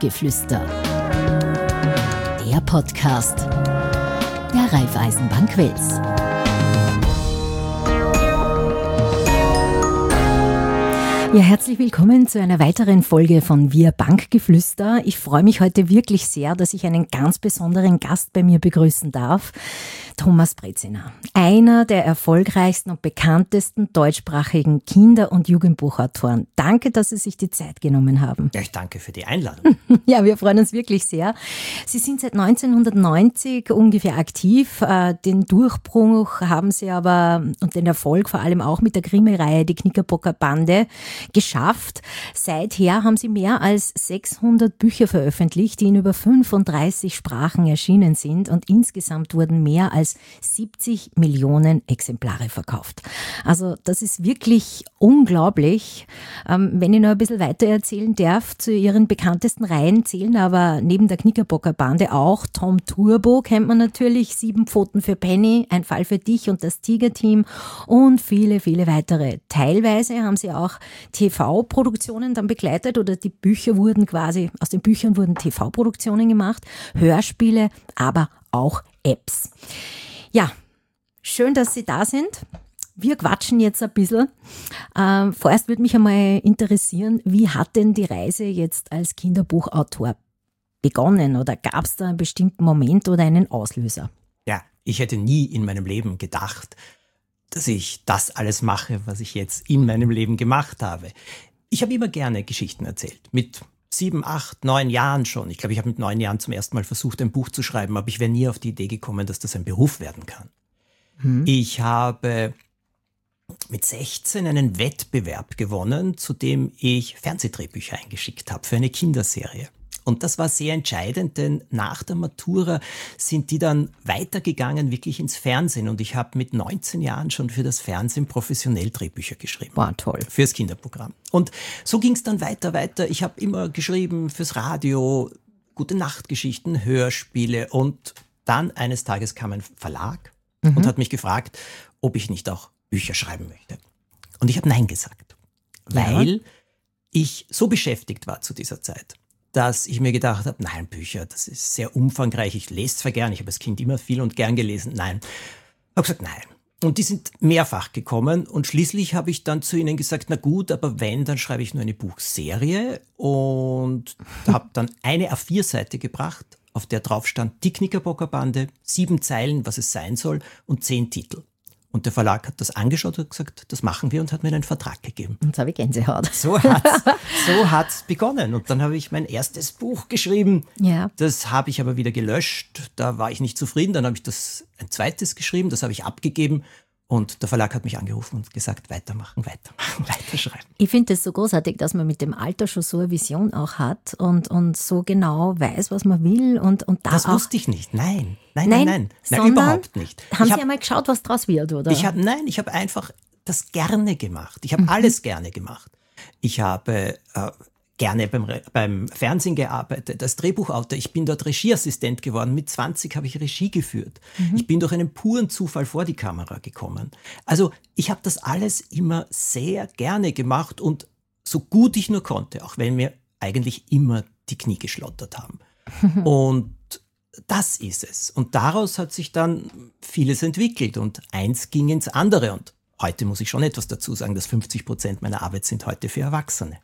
Bankgeflüster. Der Podcast der Raiffeisenbank Wels. Ja, herzlich willkommen zu einer weiteren Folge von Wir Bankgeflüster. Ich freue mich heute wirklich sehr, dass ich einen ganz besonderen Gast bei mir begrüßen darf. Thomas Brezina, einer der erfolgreichsten und bekanntesten deutschsprachigen Kinder- und Jugendbuchautoren. Danke, dass Sie sich die Zeit genommen haben. Ja, ich danke für die Einladung. Ja, wir freuen uns wirklich sehr. Sie sind seit 1990 ungefähr aktiv. Den Durchbruch haben Sie aber und den Erfolg vor allem auch mit der Krimireihe Die Knickerbocker Bande geschafft. Seither haben Sie mehr als 600 Bücher veröffentlicht, die in über 35 Sprachen erschienen sind und insgesamt wurden mehr als 70 Millionen Exemplare verkauft. Also das ist wirklich unglaublich. Wenn ich noch ein bisschen weiter erzählen darf, zu Ihren bekanntesten Reihen zählen aber neben der Knickerbocker Bande auch Tom Turbo, kennt man natürlich, 7 Pfoten für Penny, Ein Fall für dich und das Tiger-Team und viele, viele weitere. Teilweise haben Sie auch TV-Produktionen dann begleitet oder die Bücher wurden quasi, aus den Büchern wurden TV-Produktionen gemacht, Hörspiele, aber auch Apps. Ja, schön, dass Sie da sind. Wir quatschen jetzt ein bisschen. Vorerst würde mich einmal interessieren, wie hat denn die Reise jetzt als Kinderbuchautor begonnen oder gab es da einen bestimmten Moment oder einen Auslöser? Ja, ich hätte nie in meinem Leben gedacht, dass ich das alles mache, was ich jetzt in meinem Leben gemacht habe. Ich habe immer gerne Geschichten erzählt. Mit 7, 8, 9 Jahren schon. Ich glaube, ich habe mit 9 Jahren zum ersten Mal versucht, ein Buch zu schreiben, aber ich wäre nie auf die Idee gekommen, dass das ein Beruf werden kann. Ich habe mit 16 einen Wettbewerb gewonnen, zu dem ich Fernsehdrehbücher eingeschickt habe für eine Kinderserie. Und das war sehr entscheidend, denn nach der Matura sind die dann weitergegangen, wirklich ins Fernsehen. Und ich habe mit 19 Jahren schon für das Fernsehen professionell Drehbücher geschrieben. War toll. Fürs Kinderprogramm. Und so ging es dann weiter. Ich habe immer geschrieben fürs Radio, gute Nachtgeschichten, Hörspiele. Und dann eines Tages kam ein Verlag und hat mich gefragt, ob ich nicht auch Bücher schreiben möchte. Und ich habe Nein gesagt, weil ich so beschäftigt war zu dieser Zeit, dass ich mir gedacht habe, nein, Bücher, das ist sehr umfangreich. Ich lese zwar gern, ich habe als Kind immer viel und gern gelesen. Nein. Ich habe gesagt, nein. Und die sind mehrfach gekommen und schließlich habe ich dann zu ihnen gesagt, na gut, aber wenn, dann schreibe ich nur eine Buchserie und habe dann eine A4-Seite gebracht, auf der drauf stand, die Knickerbocker Bande, 7 Zeilen, was es sein soll und 10 Titel. Und der Verlag hat das angeschaut und gesagt, das machen wir und hat mir einen Vertrag gegeben. Jetzt habe ich Gänsehaut. So hat's begonnen. Und dann habe ich mein erstes Buch geschrieben. Ja. Das habe ich aber wieder gelöscht. Da war ich nicht zufrieden. Dann habe ich ein zweites geschrieben. Das habe ich abgegeben. Und der Verlag hat mich angerufen und gesagt, weitermachen, weiterschreiben. Ich finde es so großartig, dass man mit dem Alter schon so eine Vision auch hat und so genau weiß, was man will. Und da das auch wusste ich nicht. Nein, überhaupt nicht. Haben Sie einmal geschaut, was draus wird, oder? Ich habe einfach das gerne gemacht. Ich habe alles gerne gemacht. Ich habe gerne beim Fernsehen gearbeitet, als Drehbuchautor. Ich bin dort Regieassistent geworden. Mit 20 habe ich Regie geführt. Ich bin durch einen puren Zufall vor die Kamera gekommen. Also ich habe das alles immer sehr gerne gemacht und so gut ich nur konnte, auch wenn mir eigentlich immer die Knie geschlottert haben. Und das ist es. Und daraus hat sich dann vieles entwickelt und eins ging ins andere. Und heute muss ich schon etwas dazu sagen, dass 50% meiner Arbeit sind heute für Erwachsene.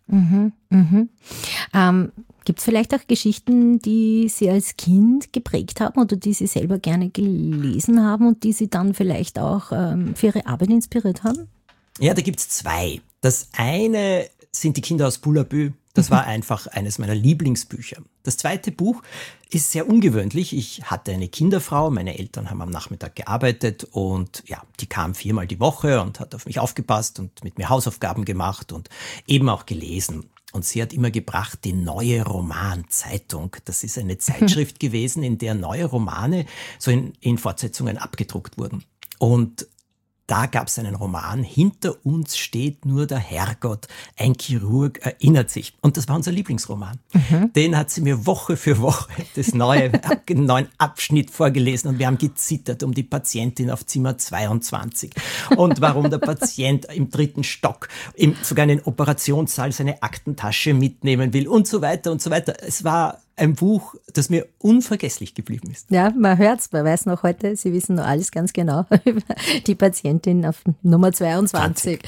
Gibt es vielleicht auch Geschichten, die Sie als Kind geprägt haben oder die Sie selber gerne gelesen haben und die Sie dann vielleicht auch für Ihre Arbeit inspiriert haben? Ja, da gibt es 2. Das eine sind die Kinder aus Bullabü. Das war einfach eines meiner Lieblingsbücher. Das zweite Buch ist sehr ungewöhnlich. Ich hatte eine Kinderfrau, meine Eltern haben am Nachmittag gearbeitet und ja, die kam 4-mal die Woche und hat auf mich aufgepasst und mit mir Hausaufgaben gemacht und eben auch gelesen. Und sie hat immer gebracht die Neue Roman-Zeitung. Das ist eine Zeitschrift gewesen, in der neue Romane so in Fortsetzungen abgedruckt wurden. Und da gab es einen Roman, Hinter uns steht nur der Herrgott, ein Chirurg erinnert sich. Und das war unser Lieblingsroman. Den hat sie mir Woche für Woche den neuen Abschnitt vorgelesen und wir haben gezittert um die Patientin auf Zimmer 22 und warum der Patient im 3. Stock sogar in den Operationssaal seine Aktentasche mitnehmen will und so weiter und so weiter. Es war ein Buch, das mir unvergesslich geblieben ist. Ja, man hört's, man weiß noch heute, Sie wissen noch alles ganz genau über die Patientin auf Nummer 22.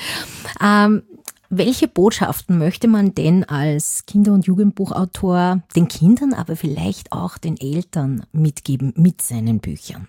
Welche Botschaften möchte man denn als Kinder- und Jugendbuchautor den Kindern, aber vielleicht auch den Eltern mitgeben mit seinen Büchern?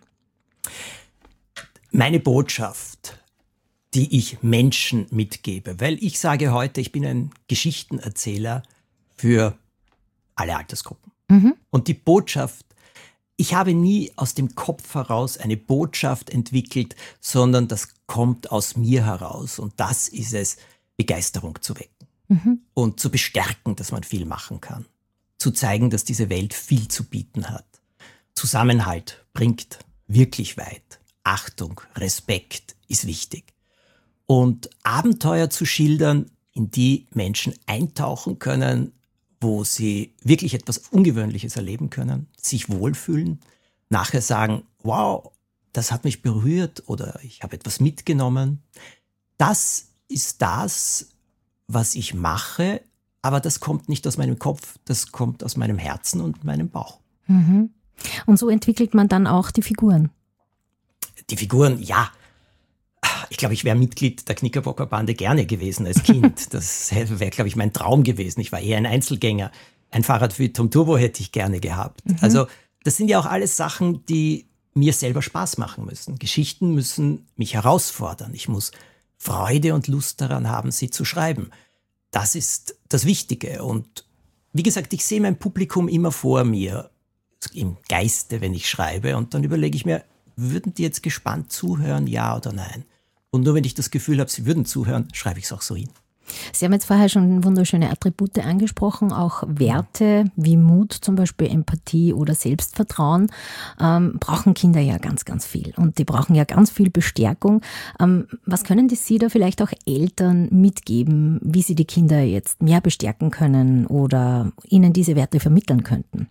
Meine Botschaft, die ich Menschen mitgebe, weil ich sage heute, ich bin ein Geschichtenerzähler für alle Altersgruppen. Und die Botschaft, ich habe nie aus dem Kopf heraus eine Botschaft entwickelt, sondern das kommt aus mir heraus. Und das ist es, Begeisterung zu wecken und zu bestärken, dass man viel machen kann. Zu zeigen, dass diese Welt viel zu bieten hat. Zusammenhalt bringt wirklich weit. Achtung, Respekt ist wichtig. Und Abenteuer zu schildern, in die Menschen eintauchen können, wo sie wirklich etwas Ungewöhnliches erleben können, sich wohlfühlen, nachher sagen, wow, das hat mich berührt oder ich habe etwas mitgenommen. Das ist das, was ich mache, aber das kommt nicht aus meinem Kopf, das kommt aus meinem Herzen und meinem Bauch. Und so entwickelt man dann auch die Figuren? Die Figuren, ja. Ich glaube, ich wäre Mitglied der Knickerbocker Bande gerne gewesen als Kind. Das wäre, glaube ich, mein Traum gewesen. Ich war eher ein Einzelgänger. Ein Fahrrad für Tom Turbo hätte ich gerne gehabt. Also das sind ja auch alles Sachen, die mir selber Spaß machen müssen. Geschichten müssen mich herausfordern. Ich muss Freude und Lust daran haben, sie zu schreiben. Das ist das Wichtige. Und wie gesagt, ich sehe mein Publikum immer vor mir, im Geiste, wenn ich schreibe. Und dann überlege ich mir, würden die jetzt gespannt zuhören, ja oder nein? Und nur wenn ich das Gefühl habe, sie würden zuhören, schreibe ich es auch so hin. Sie haben jetzt vorher schon wunderschöne Attribute angesprochen, auch Werte wie Mut, zum Beispiel Empathie oder Selbstvertrauen, brauchen Kinder ja ganz, ganz viel. Und die brauchen ja ganz viel Bestärkung. Was können Sie da vielleicht auch Eltern mitgeben, wie sie die Kinder jetzt mehr bestärken können oder ihnen diese Werte vermitteln könnten?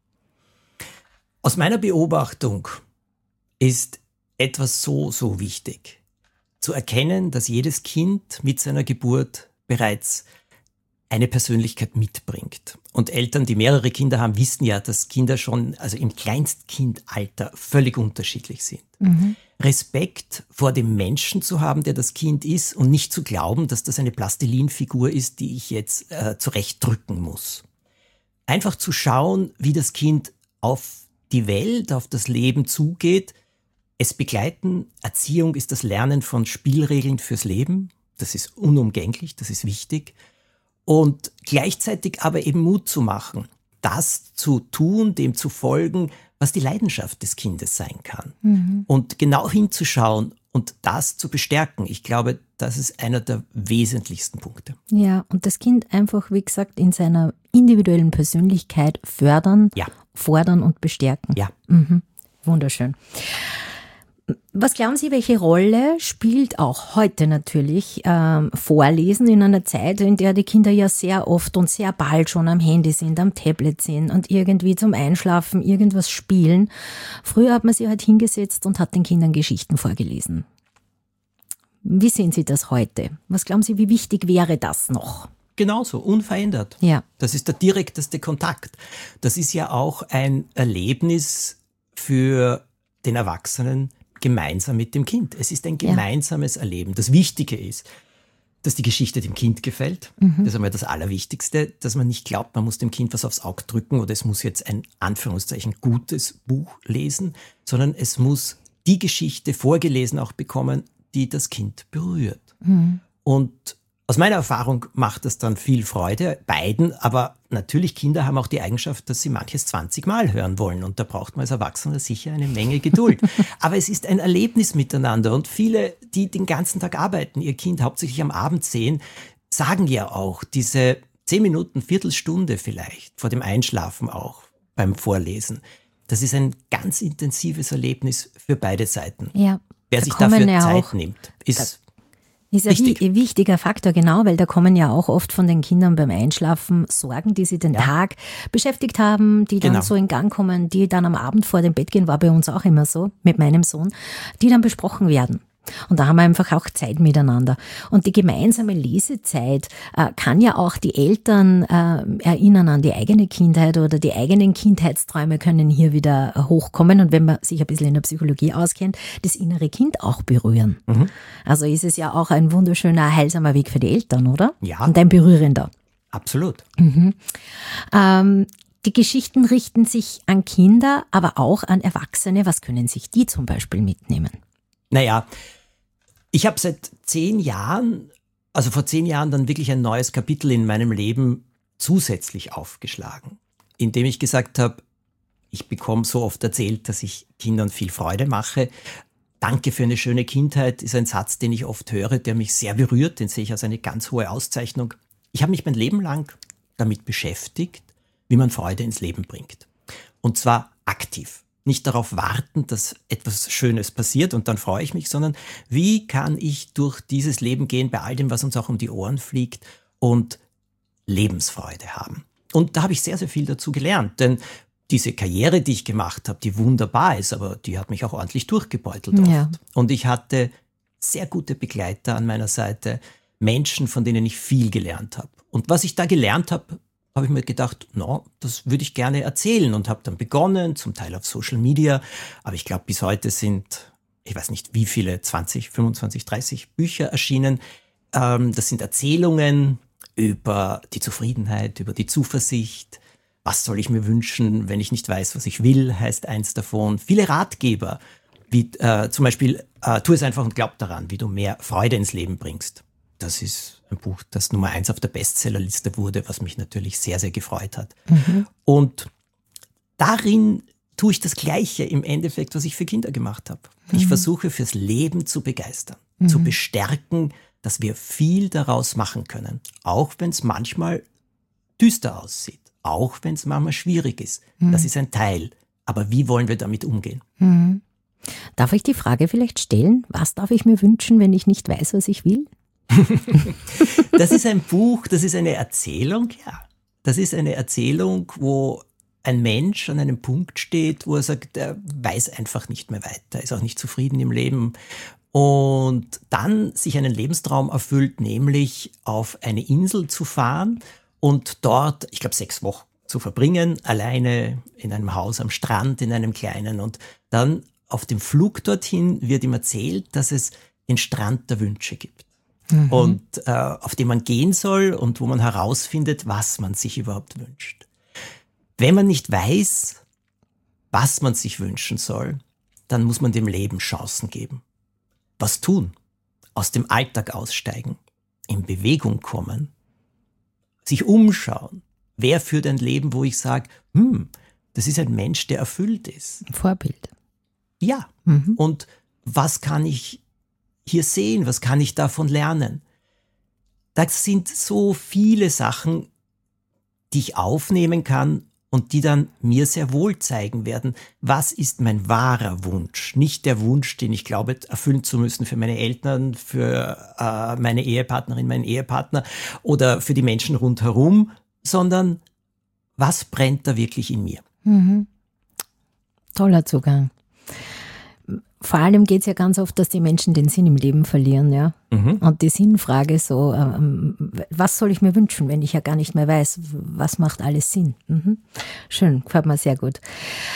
Aus meiner Beobachtung ist etwas so wichtig. Zu erkennen, dass jedes Kind mit seiner Geburt bereits eine Persönlichkeit mitbringt. Und Eltern, die mehrere Kinder haben, wissen ja, dass Kinder schon, also im Kleinstkindalter, völlig unterschiedlich sind. Respekt vor dem Menschen zu haben, der das Kind ist und nicht zu glauben, dass das eine Plastilinfigur ist, die ich jetzt zurechtdrücken muss. Einfach zu schauen, wie das Kind auf die Welt, auf das Leben zugeht. Es begleiten, Erziehung ist das Lernen von Spielregeln fürs Leben. Das ist unumgänglich, das ist wichtig. Und gleichzeitig aber eben Mut zu machen, das zu tun, dem zu folgen, was die Leidenschaft des Kindes sein kann. Und genau hinzuschauen und das zu bestärken. Ich glaube, das ist einer der wesentlichsten Punkte. Ja, und das Kind einfach, wie gesagt, in seiner individuellen Persönlichkeit fördern, fordern und bestärken. Ja. Wunderschön. Was glauben Sie, welche Rolle spielt auch heute natürlich Vorlesen in einer Zeit, in der die Kinder ja sehr oft und sehr bald schon am Handy sind, am Tablet sind und irgendwie zum Einschlafen irgendwas spielen? Früher hat man sich halt hingesetzt und hat den Kindern Geschichten vorgelesen. Wie sehen Sie das heute? Was glauben Sie, wie wichtig wäre das noch? Genauso, unverändert. Ja. Das ist der direkteste Kontakt. Das ist ja auch ein Erlebnis für den Erwachsenen, gemeinsam mit dem Kind. Es ist ein gemeinsames Erleben. Das Wichtige ist, dass die Geschichte dem Kind gefällt. Das ist einmal das Allerwichtigste, dass man nicht glaubt, man muss dem Kind was aufs Auge drücken oder es muss jetzt ein Anführungszeichen gutes Buch lesen, sondern es muss die Geschichte vorgelesen auch bekommen, die das Kind berührt. Und aus meiner Erfahrung macht das dann viel Freude, beiden, aber natürlich Kinder haben auch die Eigenschaft, dass sie manches 20 Mal hören wollen und da braucht man als Erwachsener sicher eine Menge Geduld. Aber es ist ein Erlebnis miteinander und viele, die den ganzen Tag arbeiten, ihr Kind hauptsächlich am Abend sehen, sagen ja auch, diese 10 Minuten, Viertelstunde vielleicht, vor dem Einschlafen auch, beim Vorlesen, das ist ein ganz intensives Erlebnis für beide Seiten. Ja. Wer sich dafür Zeit nimmt, ist ein wichtiger Faktor, genau, weil da kommen ja auch oft von den Kindern beim Einschlafen Sorgen, die sie den Tag beschäftigt haben, die dann so in Gang kommen, die dann am Abend vor dem Bett gehen, war bei uns auch immer so, mit meinem Sohn, die dann besprochen werden. Und da haben wir einfach auch Zeit miteinander. Und die gemeinsame Lesezeit kann ja auch die Eltern erinnern an die eigene Kindheit oder die eigenen Kindheitsträume können hier wieder hochkommen. Und wenn man sich ein bisschen in der Psychologie auskennt, das innere Kind auch berühren. Mhm. Also ist es ja auch ein wunderschöner, heilsamer Weg für die Eltern, oder? Ja. Und ein berührender. Absolut. Mhm. Die Geschichten richten sich an Kinder, aber auch an Erwachsene. Was können sich die zum Beispiel mitnehmen? Naja, ich habe seit 10 Jahren, also vor 10 Jahren dann wirklich ein neues Kapitel in meinem Leben zusätzlich aufgeschlagen, indem ich gesagt habe, ich bekomme so oft erzählt, dass ich Kindern viel Freude mache. Danke für eine schöne Kindheit ist ein Satz, den ich oft höre, der mich sehr berührt, den sehe ich als eine ganz hohe Auszeichnung. Ich habe mich mein Leben lang damit beschäftigt, wie man Freude ins Leben bringt. Und zwar aktiv. Nicht darauf warten, dass etwas Schönes passiert und dann freue ich mich, sondern wie kann ich durch dieses Leben gehen, bei all dem, was uns auch um die Ohren fliegt und Lebensfreude haben. Und da habe ich sehr, sehr viel dazu gelernt, denn diese Karriere, die ich gemacht habe, die wunderbar ist, aber die hat mich auch ordentlich durchgebeutelt oft. Ja. Und ich hatte sehr gute Begleiter an meiner Seite, Menschen, von denen ich viel gelernt habe. Und was ich da gelernt habe, habe ich mir gedacht, das würde ich gerne erzählen und habe dann begonnen, zum Teil auf Social Media, aber ich glaube, bis heute sind, ich weiß nicht wie viele, 20, 25, 30 Bücher erschienen. Das sind Erzählungen über die Zufriedenheit, über die Zuversicht. Was soll ich mir wünschen, wenn ich nicht weiß, was ich will, heißt eins davon. Viele Ratgeber, wie zum Beispiel, tu es einfach und glaub daran, wie du mehr Freude ins Leben bringst. Das ist ein Buch, das Nummer 1 auf der Bestsellerliste wurde, was mich natürlich sehr, sehr gefreut hat. Mhm. Und darin tue ich das Gleiche im Endeffekt, was ich für Kinder gemacht habe. Mhm. Ich versuche fürs Leben zu begeistern, zu bestärken, dass wir viel daraus machen können. Auch wenn es manchmal düster aussieht, auch wenn es manchmal schwierig ist. Mhm. Das ist ein Teil. Aber wie wollen wir damit umgehen? Mhm. Darf ich die Frage vielleicht stellen? Was darf ich mir wünschen, wenn ich nicht weiß, was ich will? Das ist ein Buch, das ist eine Erzählung, ja. Das ist eine Erzählung, wo ein Mensch an einem Punkt steht, wo er sagt, er weiß einfach nicht mehr weiter, ist auch nicht zufrieden im Leben und dann sich einen Lebenstraum erfüllt, nämlich auf eine Insel zu fahren und dort, ich glaube 6 Wochen zu verbringen, alleine in einem Haus am Strand, in einem kleinen, und dann auf dem Flug dorthin wird ihm erzählt, dass es den Strand der Wünsche gibt. Mhm. Und auf dem man gehen soll und wo man herausfindet, was man sich überhaupt wünscht. Wenn man nicht weiß, was man sich wünschen soll, dann muss man dem Leben Chancen geben. Was tun? Aus dem Alltag aussteigen, in Bewegung kommen, sich umschauen. Wer führt ein Leben, wo ich sage, das ist ein Mensch, der erfüllt ist? Vorbild. Ja. Mhm. Und was kann ich hier sehen? Was kann ich davon lernen? Das sind so viele Sachen, die ich aufnehmen kann und die dann mir sehr wohl zeigen werden, was ist mein wahrer Wunsch? Nicht der Wunsch, den ich glaube, erfüllen zu müssen für meine Eltern, für meine Ehepartnerin, meinen Ehepartner oder für die Menschen rundherum, sondern was brennt da wirklich in mir? Mhm. Toller Zugang. Vor allem geht es ja ganz oft, dass die Menschen den Sinn im Leben verlieren, ja. Mhm. Und die Sinnfrage so, was soll ich mir wünschen, wenn ich ja gar nicht mehr weiß, was macht alles Sinn? Mhm. Schön, gefällt mir sehr gut.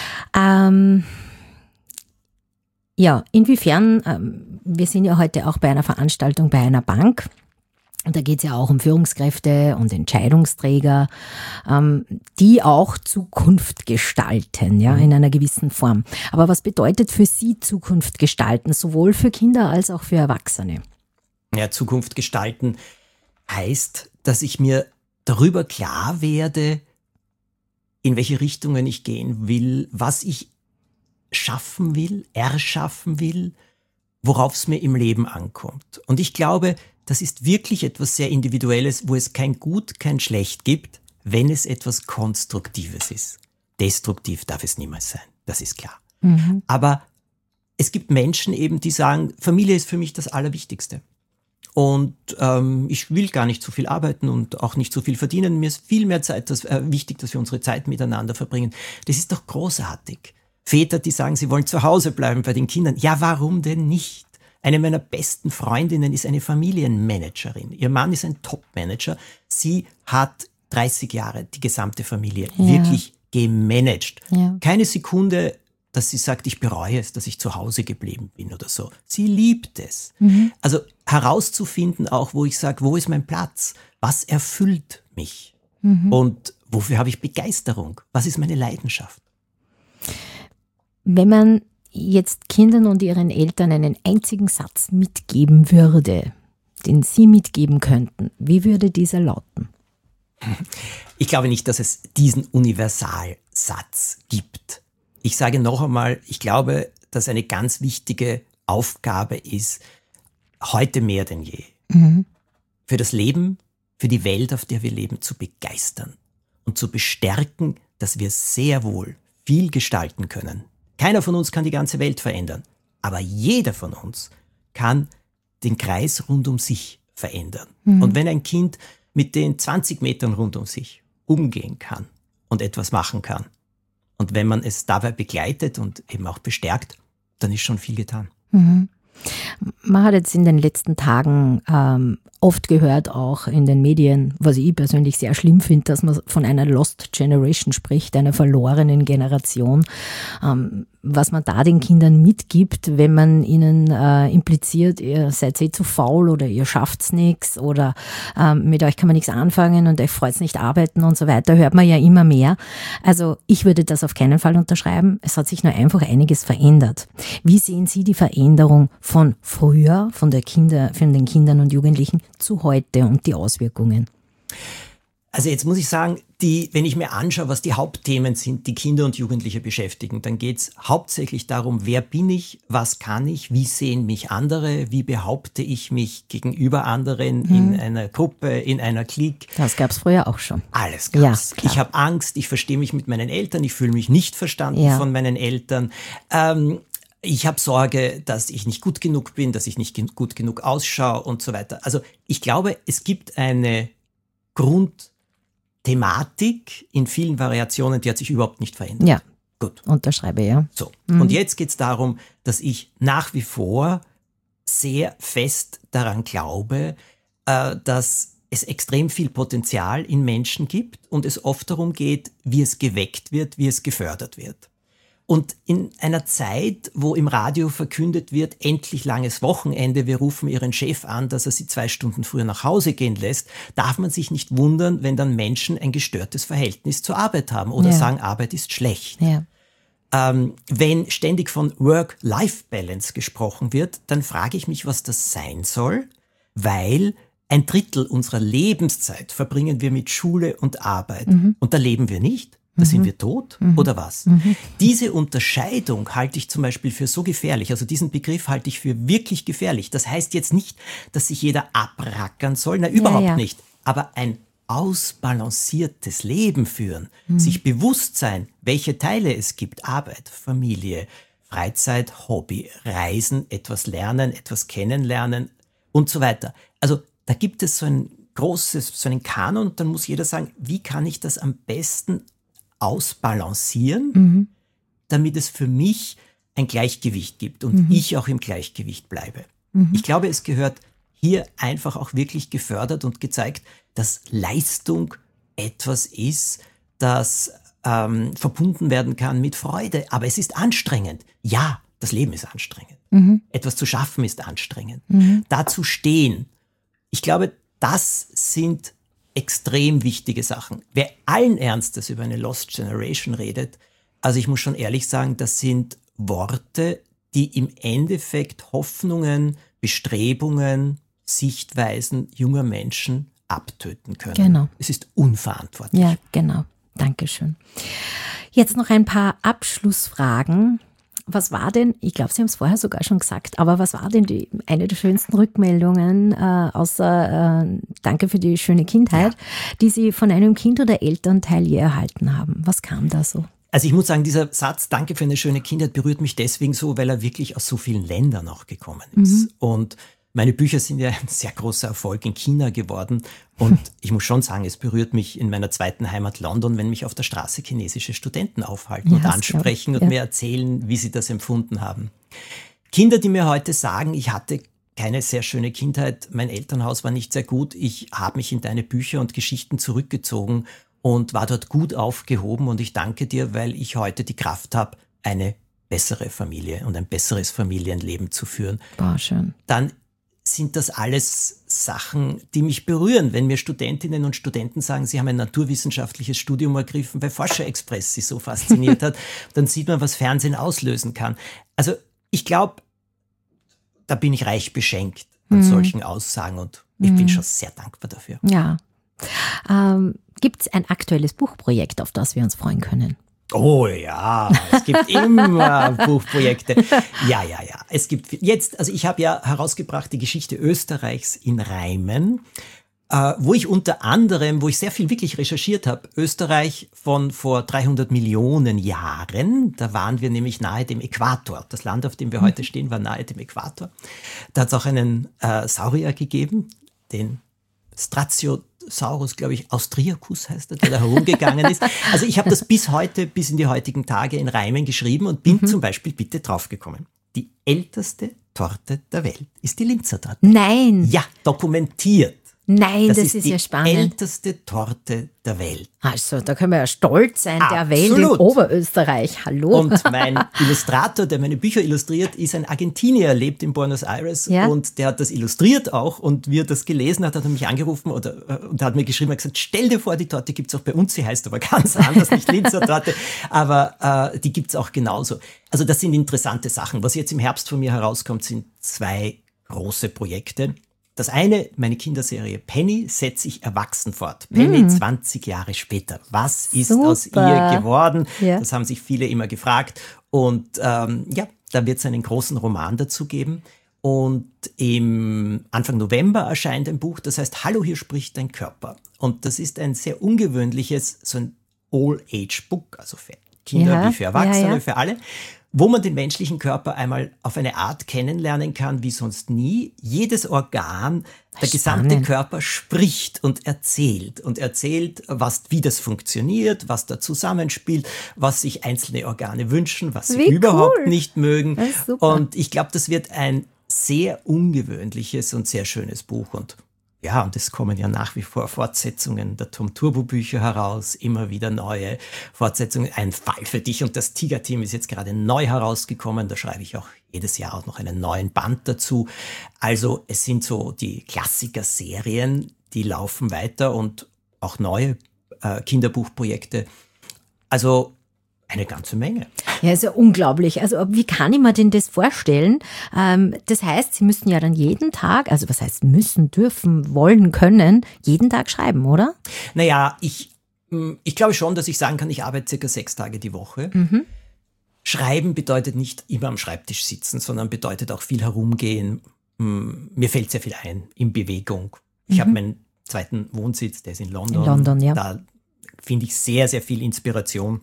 Ja, inwiefern, wir sind ja heute auch bei einer Veranstaltung bei einer Bank. Und da geht es ja auch um Führungskräfte und Entscheidungsträger, die auch Zukunft gestalten, ja, in einer gewissen Form. Aber was bedeutet für Sie Zukunft gestalten, sowohl für Kinder als auch für Erwachsene? Ja, Zukunft gestalten heißt, dass ich mir darüber klar werde, in welche Richtungen ich gehen will, was ich schaffen will, erschaffen will, worauf es mir im Leben ankommt. Und ich glaube, das ist wirklich etwas sehr Individuelles, wo es kein Gut, kein Schlecht gibt, wenn es etwas Konstruktives ist. Destruktiv darf es niemals sein, das ist klar. Mhm. Aber es gibt Menschen eben, die sagen, Familie ist für mich das Allerwichtigste. Und ich will gar nicht so viel arbeiten und auch nicht so viel verdienen. Mir ist viel mehr Zeit wichtig, dass wir unsere Zeit miteinander verbringen. Das ist doch großartig. Väter, die sagen, sie wollen zu Hause bleiben bei den Kindern. Ja, warum denn nicht? Eine meiner besten Freundinnen ist eine Familienmanagerin. Ihr Mann ist ein Top-Manager. Sie hat 30 Jahre die gesamte Familie wirklich gemanagt. Ja. Keine Sekunde, dass sie sagt, ich bereue es, dass ich zu Hause geblieben bin oder so. Sie liebt es. Also herauszufinden auch, wo ich sage, wo ist mein Platz? Was erfüllt mich? Und wofür habe ich Begeisterung? Was ist meine Leidenschaft? Wenn man jetzt Kindern und ihren Eltern einen einzigen Satz mitgeben würde, den sie mitgeben könnten, wie würde dieser lauten? Ich glaube nicht, dass es diesen Universalsatz gibt. Ich sage noch einmal, ich glaube, dass eine ganz wichtige Aufgabe ist, heute mehr denn je, für das Leben, für die Welt, auf der wir leben, zu begeistern und zu bestärken, dass wir sehr wohl viel gestalten können. Keiner von uns kann die ganze Welt verändern, aber jeder von uns kann den Kreis rund um sich verändern. Und wenn ein Kind mit den 20 Metern rund um sich umgehen kann und etwas machen kann, und wenn man es dabei begleitet und eben auch bestärkt, dann ist schon viel getan. Man hat jetzt in den letzten Tagen oft gehört, auch in den Medien, was ich persönlich sehr schlimm finde, dass man von einer Lost Generation spricht, einer verlorenen Generation. Was man da den Kindern mitgibt, wenn man ihnen impliziert, ihr seid zu faul oder ihr schafft's nichts oder mit euch kann man nichts anfangen und euch freut's nicht arbeiten und so weiter, hört man ja immer mehr. Also ich würde das auf keinen Fall unterschreiben. Es hat sich nur einfach einiges verändert. Wie sehen Sie die Veränderung von früher, von den Kindern und Jugendlichen zu heute und die Auswirkungen? Also jetzt muss ich sagen, wenn ich mir anschaue, was die Hauptthemen sind, die Kinder und Jugendliche beschäftigen, dann geht es hauptsächlich darum, wer bin ich, was kann ich, wie sehen mich andere, wie behaupte ich mich gegenüber anderen in einer Gruppe, in einer Clique. Das gab es früher auch schon. Alles gab's. Ja, ich habe Angst, ich verstehe mich mit meinen Eltern, ich fühle mich nicht verstanden von meinen Eltern. Ich habe Sorge, dass ich nicht gut genug bin, dass ich nicht gut genug ausschaue und so weiter. Also ich glaube, es gibt eine Grundthematik in vielen Variationen, die hat sich überhaupt nicht verändert. Ja, gut. Unterschreibe, ja. So, und jetzt geht es darum, dass ich nach wie vor sehr fest daran glaube, dass es extrem viel Potenzial in Menschen gibt und es oft darum geht, wie es geweckt wird, wie es gefördert wird. Und in einer Zeit, wo im Radio verkündet wird, endlich langes Wochenende, wir rufen Ihren Chef an, dass er Sie 2 Stunden früher nach Hause gehen lässt, darf man sich nicht wundern, wenn dann Menschen ein gestörtes Verhältnis zur Arbeit haben oder sagen, Arbeit ist schlecht. Ja. Wenn ständig von Work-Life-Balance gesprochen wird, dann frage ich mich, was das sein soll, weil 1/3 unserer Lebenszeit verbringen wir mit Schule und Arbeit. Und da leben wir nicht. Da sind wir tot oder was? Diese Unterscheidung halte ich zum Beispiel für so gefährlich. Also diesen Begriff halte ich für wirklich gefährlich. Das heißt jetzt nicht, dass sich jeder abrackern soll. Na, überhaupt nicht. Aber ein ausbalanciertes Leben führen, sich bewusst sein, welche Teile es gibt. Arbeit, Familie, Freizeit, Hobby, Reisen, etwas lernen, etwas kennenlernen und so weiter. Also da gibt es so einen Kanon und dann muss jeder sagen, wie kann ich das am besten ausbalancieren, damit es für mich ein Gleichgewicht gibt und ich auch im Gleichgewicht bleibe. Ich glaube, es gehört hier einfach auch wirklich gefördert und gezeigt, dass Leistung etwas ist, das verbunden werden kann mit Freude. Aber es ist anstrengend. Ja, das Leben ist anstrengend. Etwas zu schaffen ist anstrengend. Dazu stehen. Ich glaube, das sind extrem wichtige Sachen. Wer allen Ernstes über eine Lost Generation redet, also ich muss schon ehrlich sagen, das sind Worte, die im Endeffekt Hoffnungen, Bestrebungen, Sichtweisen junger Menschen abtöten können. Genau. Es ist unverantwortlich. Ja, genau. Dankeschön. Jetzt noch ein paar Abschlussfragen. Was war denn, ich glaube, Sie haben es vorher sogar schon gesagt, aber was war denn eine der schönsten Rückmeldungen, außer danke für die schöne Kindheit, die Sie von einem Kind oder Elternteil je erhalten haben? Was kam da so? Also ich muss sagen, dieser Satz, danke für eine schöne Kindheit, berührt mich deswegen so, weil er wirklich aus so vielen Ländern auch gekommen ist. Und meine Bücher sind ja ein sehr großer Erfolg in China geworden. Und ich muss schon sagen, es berührt mich in meiner zweiten Heimat London, wenn mich auf der Straße chinesische Studenten aufhalten und ansprechen und mir erzählen, wie sie das empfunden haben. Kinder, die mir heute sagen, ich hatte keine sehr schöne Kindheit, mein Elternhaus war nicht sehr gut, ich habe mich in deine Bücher und Geschichten zurückgezogen und war dort gut aufgehoben und ich danke dir, weil ich heute die Kraft habe, eine bessere Familie und ein besseres Familienleben zu führen. Schön. Dann sind das alles Sachen, die mich berühren. Wenn mir Studentinnen und Studenten sagen, sie haben ein naturwissenschaftliches Studium ergriffen, weil Forscher-Express sie so fasziniert hat, dann sieht man, was Fernsehen auslösen kann. Also ich glaube, da bin ich reich beschenkt an solchen Aussagen und ich bin schon sehr dankbar dafür. Ja. Gibt es ein aktuelles Buchprojekt, auf das wir uns freuen können? Oh ja, es gibt immer Buchprojekte. Ja. Es gibt jetzt, also ich habe ja herausgebracht die Geschichte Österreichs in Reimen, wo ich unter anderem, wo ich sehr viel wirklich recherchiert habe, Österreich von vor 300 Millionen Jahren, da waren wir nämlich nahe dem Äquator. Das Land, auf dem wir heute stehen, war nahe dem Äquator. Da hat es auch einen Saurier gegeben, den Stratiosaurus, glaube ich, Austriacus heißt er, der da herumgegangen ist. Also ich habe das bis heute, bis in die heutigen Tage in Reimen geschrieben und bin zum Beispiel bitte draufgekommen. Die älteste Torte der Welt ist die Linzer Torte. Nein! Ja, dokumentiert. Nein, das ist ja die spannend. älteste Torte der Welt. Also, da können wir ja stolz sein, der Welt in Absolut. Oberösterreich. Hallo. Und mein Illustrator, der meine Bücher illustriert, ist ein Argentinier, lebt in Buenos Aires und der hat das illustriert auch und wie er das gelesen hat, hat er mich angerufen und hat mir geschrieben, er hat gesagt, stell dir vor, die Torte gibt's auch bei uns, sie heißt aber ganz anders, nicht Linzer Torte, aber die gibt's auch genauso. Also das sind interessante Sachen. Was jetzt im Herbst von mir herauskommt, sind 2 große Projekte. Das eine, meine Kinderserie Penny, setze ich erwachsen fort. Penny 20 Jahre später. Was ist aus ihr geworden? Ja. Das haben sich viele immer gefragt. Und da wird es einen großen Roman dazu geben. Und im Anfang November erscheint ein Buch, das heißt Hallo, hier spricht dein Körper. Und das ist ein sehr ungewöhnliches, so ein All-Age-Book, also für Kinder wie für Erwachsene, für alle, wo man den menschlichen Körper einmal auf eine Art kennenlernen kann, wie sonst nie. Jedes Organ, der gesamte Körper spricht und erzählt, wie das funktioniert, was da zusammenspielt, was sich einzelne Organe wünschen, was sie überhaupt nicht mögen. Und ich glaube, das wird ein sehr ungewöhnliches und sehr schönes Buch. Und es kommen ja nach wie vor Fortsetzungen der Tom Turbo Bücher heraus, immer wieder neue Fortsetzungen. Ein Fall für dich und das Tiger-Team ist jetzt gerade neu herausgekommen. Da schreibe ich auch jedes Jahr auch noch einen neuen Band dazu. Also es sind so die Klassiker-Serien, die laufen weiter und auch neue Kinderbuchprojekte. Also eine ganze Menge. Ja, ist ja unglaublich. Also wie kann ich mir denn das vorstellen? Das heißt, Sie müssen ja dann jeden Tag, also was heißt müssen, dürfen, wollen, können, jeden Tag schreiben, oder? Naja, ich glaube schon, dass ich sagen kann, ich arbeite circa 6 Tage die Woche. Schreiben bedeutet nicht immer am Schreibtisch sitzen, sondern bedeutet auch viel herumgehen. Mir fällt sehr viel ein in Bewegung. Ich habe meinen zweiten Wohnsitz, der ist in London. In London, ja. Da finde ich sehr, sehr viel Inspiration.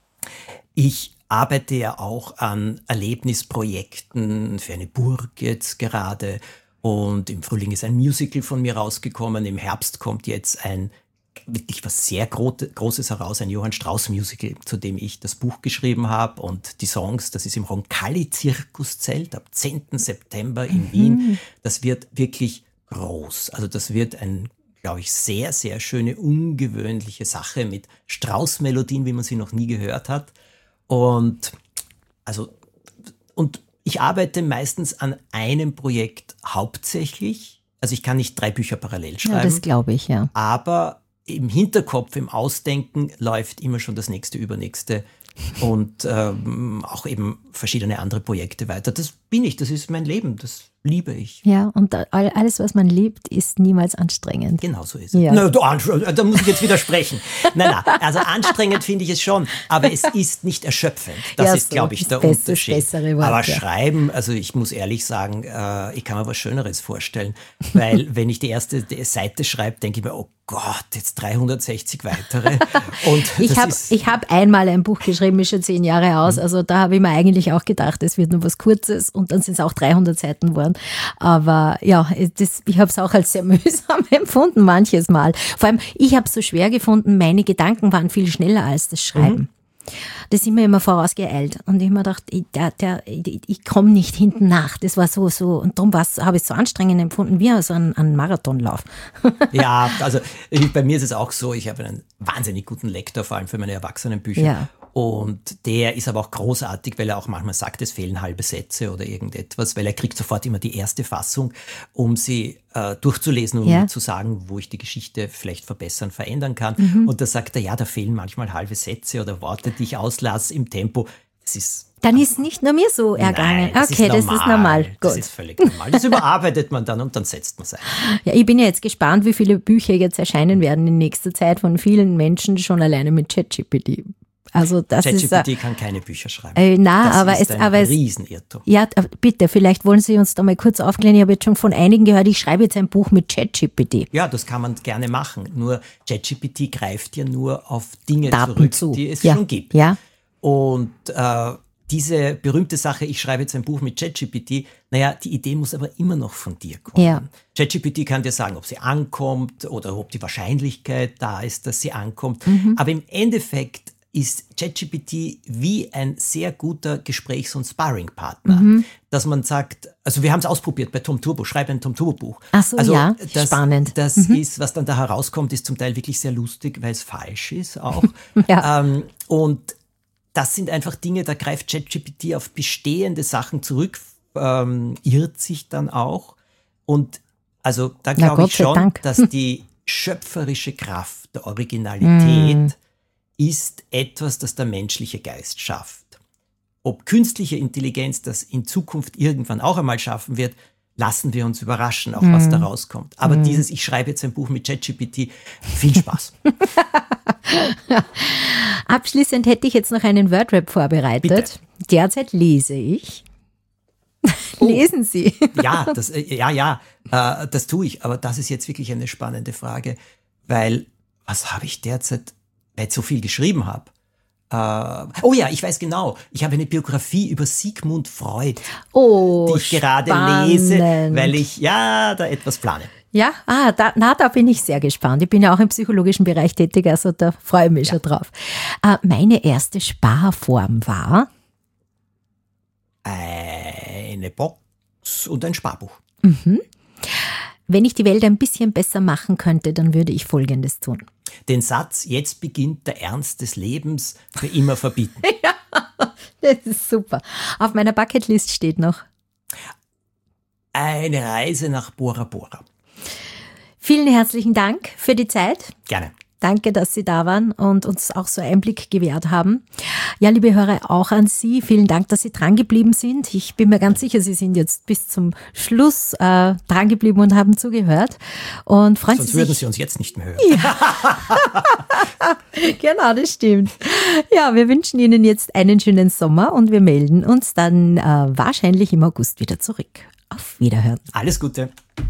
Ich arbeite ja auch an Erlebnisprojekten für eine Burg jetzt gerade und im Frühling ist ein Musical von mir rausgekommen. Im Herbst kommt jetzt wirklich was sehr Großes heraus, ein Johann Strauss Musical, zu dem ich das Buch geschrieben habe und die Songs, das ist im Roncalli-Zirkuszelt ab 10. September in Wien. Das wird wirklich groß. Also das wird glaube ich, sehr, sehr schöne, ungewöhnliche Sache mit Strauß-Melodien, wie man sie noch nie gehört hat. Und ich arbeite meistens an einem Projekt hauptsächlich. Also ich kann nicht 3 Bücher parallel schreiben. Ja, das glaube ich, ja. Aber im Hinterkopf, im Ausdenken läuft immer schon das nächste, übernächste und auch eben verschiedene andere Projekte weiter. Das bin ich, das ist mein Leben. Das liebe ich. Ja, und alles, was man liebt, ist niemals anstrengend. Genau so ist es. Ja. Na, da muss ich jetzt widersprechen. Nein, also anstrengend finde ich es schon, aber es ist nicht erschöpfend. Das ist, glaube ich, der Unterschied. Bessere Wort, aber schreiben, also ich muss ehrlich sagen, ich kann mir was Schöneres vorstellen, weil wenn ich die erste Seite schreibe, denke ich mir, oh Gott, jetzt 360 weitere. Und ich hab einmal ein Buch geschrieben, ist schon 10 Jahre aus, also da habe ich mir eigentlich auch gedacht, es wird nur was Kurzes und dann sind es auch 300 Seiten geworden. Aber ja, ich habe es auch als sehr mühsam empfunden manches Mal. Vor allem, ich habe es so schwer gefunden, meine Gedanken waren viel schneller als das Schreiben. Das ist mir immer vorausgeeilt. Und ich habe mir gedacht, ich komme nicht hinten nach. Das war so. Und darum habe ich es so anstrengend empfunden, wie so ein Marathonlauf. Ja, also bei mir ist es auch so, ich habe einen wahnsinnig guten Lektor, vor allem für meine Erwachsenenbücher. Ja. Und der ist aber auch großartig, weil er auch manchmal sagt, es fehlen halbe Sätze oder irgendetwas, weil er kriegt sofort immer die erste Fassung, um sie durchzulesen und mir zu sagen, wo ich die Geschichte vielleicht verbessern, verändern kann. Und da sagt er, ja, da fehlen manchmal halbe Sätze oder Worte, die ich auslasse im Tempo. Dann ist nicht nur mir so ergangen. Nein, okay, das ist normal. Das ist völlig normal. Das überarbeitet man dann und dann setzt man es ein. Ja, ich bin ja jetzt gespannt, wie viele Bücher jetzt erscheinen werden in nächster Zeit von vielen Menschen schon alleine mit ChatGPT. Also das ChatGPT kann keine Bücher schreiben. Das ist ein Riesenirrtum. Ja, bitte, vielleicht wollen Sie uns da mal kurz aufklären. Ich habe jetzt schon von einigen gehört, ich schreibe jetzt ein Buch mit ChatGPT. Ja, das kann man gerne machen. Nur ChatGPT greift ja nur auf Dinge Daten zurück, die es ja. schon gibt. Ja. Und diese berühmte Sache, ich schreibe jetzt ein Buch mit ChatGPT, naja, die Idee muss aber immer noch von dir kommen. Ja. ChatGPT kann dir sagen, ob sie ankommt oder ob die Wahrscheinlichkeit da ist, dass sie ankommt. Aber im Endeffekt ist ChatGPT wie ein sehr guter Gesprächs- und Sparringpartner, dass man sagt, also wir haben es ausprobiert bei Tom Turbo, schreibe ein Tom Turbo Buch. Ach so, also ja, spannend. Das ist, was dann da herauskommt, ist zum Teil wirklich sehr lustig, weil es falsch ist auch. Ja. Und das sind einfach Dinge, da greift ChatGPT auf bestehende Sachen zurück, irrt sich dann auch. Und also da glaube ich schon, dass die schöpferische Kraft der Originalität ist etwas, das der menschliche Geist schafft. Ob künstliche Intelligenz das in Zukunft irgendwann auch einmal schaffen wird, lassen wir uns überraschen, auch was da rauskommt. Aber ich schreibe jetzt ein Buch mit ChatGPT, viel Spaß. Abschließend hätte ich jetzt noch einen Wordrap vorbereitet. Bitte. Derzeit lese ich. Lesen Sie? Ja, das tue ich. Aber das ist jetzt wirklich eine spannende Frage, weil was habe ich derzeit, weil ich so viel geschrieben habe? Oh ja, ich weiß genau. Ich habe eine Biografie über Sigmund Freud, die ich gerade lese, weil ich da etwas plane. Ja, da bin ich sehr gespannt. Ich bin ja auch im psychologischen Bereich tätig, also da freue ich mich schon drauf. Meine erste Sparform war? Eine Box und ein Sparbuch. Wenn ich die Welt ein bisschen besser machen könnte, dann würde ich Folgendes tun. Den Satz, jetzt beginnt der Ernst des Lebens, für immer verbieten. Ja, das ist super. Auf meiner Bucketlist steht noch eine Reise nach Bora Bora. Vielen herzlichen Dank für die Zeit. Gerne. Danke, dass Sie da waren und uns auch so Einblick gewährt haben. Ja, liebe Hörer, auch an Sie. Vielen Dank, dass Sie dran geblieben sind. Ich bin mir ganz sicher, Sie sind jetzt bis zum Schluss dran geblieben und haben zugehört. Und freuen Sonst Sie sich. würden Sie uns jetzt nicht mehr hören. Ja. Genau, das stimmt. Ja, wir wünschen Ihnen jetzt einen schönen Sommer und wir melden uns dann wahrscheinlich im August wieder zurück. Auf Wiederhören. Alles Gute.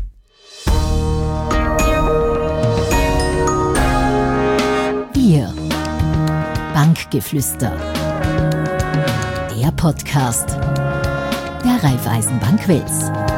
Wir, Bankgeflüster, der Podcast der Raiffeisenbank Wels.